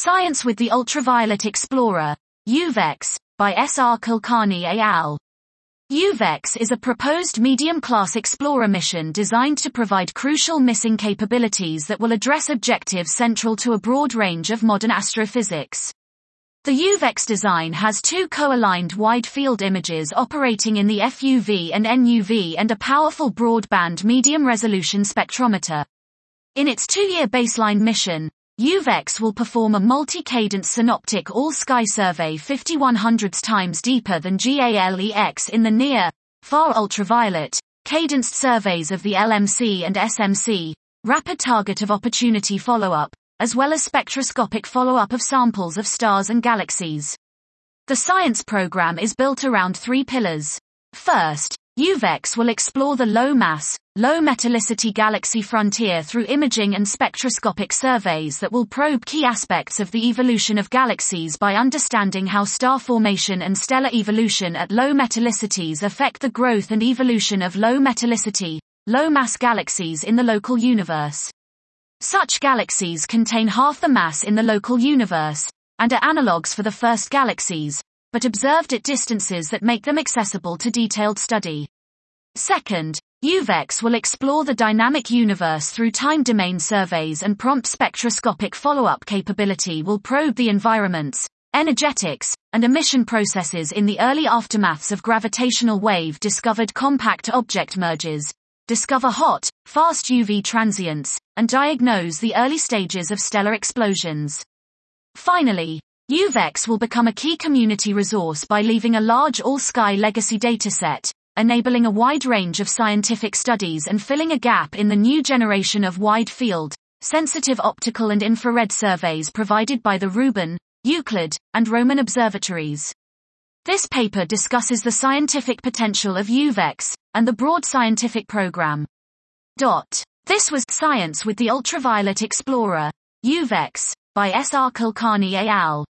Science with the Ultraviolet Explorer, UVEX, by S.R. Kulkarni et al. UVEX is a proposed medium-class explorer mission designed to provide crucial missing capabilities that will address objectives central to a broad range of modern astrophysics. The UVEX design has two co-aligned wide-field images operating in the FUV and NUV and a powerful broadband medium-resolution spectrometer. In its 2-year baseline mission, UVEX will perform a multi-cadence synoptic all-sky survey 5100 times deeper than GALEX in the near, far ultraviolet, cadenced surveys of the LMC and SMC, rapid target of opportunity follow-up, as well as spectroscopic follow-up of samples of stars and galaxies. The science program is built around 3 pillars. First, UVEX will explore the low-mass, low-metallicity galaxy frontier through imaging and spectroscopic surveys that will probe key aspects of the evolution of galaxies by understanding how star formation and stellar evolution at low metallicities affect the growth and evolution of low-metallicity, low-mass galaxies in the local universe. Such galaxies contain half the mass in the local universe, and are analogues for the first galaxies, but observed at distances that make them accessible to detailed study. Second, UVEX will explore the dynamic universe through time domain surveys, and prompt spectroscopic follow-up capability will probe the environments, energetics, and emission processes in the early aftermaths of gravitational wave-discovered compact object mergers, discover hot, fast UV transients, and diagnose the early stages of stellar explosions. Finally, UVEX will become a key community resource by leaving a large all-sky legacy dataset, enabling a wide range of scientific studies and filling a gap in the new generation of wide-field, sensitive optical and infrared surveys provided by the Rubin, Euclid, and Roman observatories. This paper discusses the scientific potential of UVEX, and the broad scientific program. This was Science with the Ultraviolet Explorer, UVEX, by S.R. Kulkarni et al.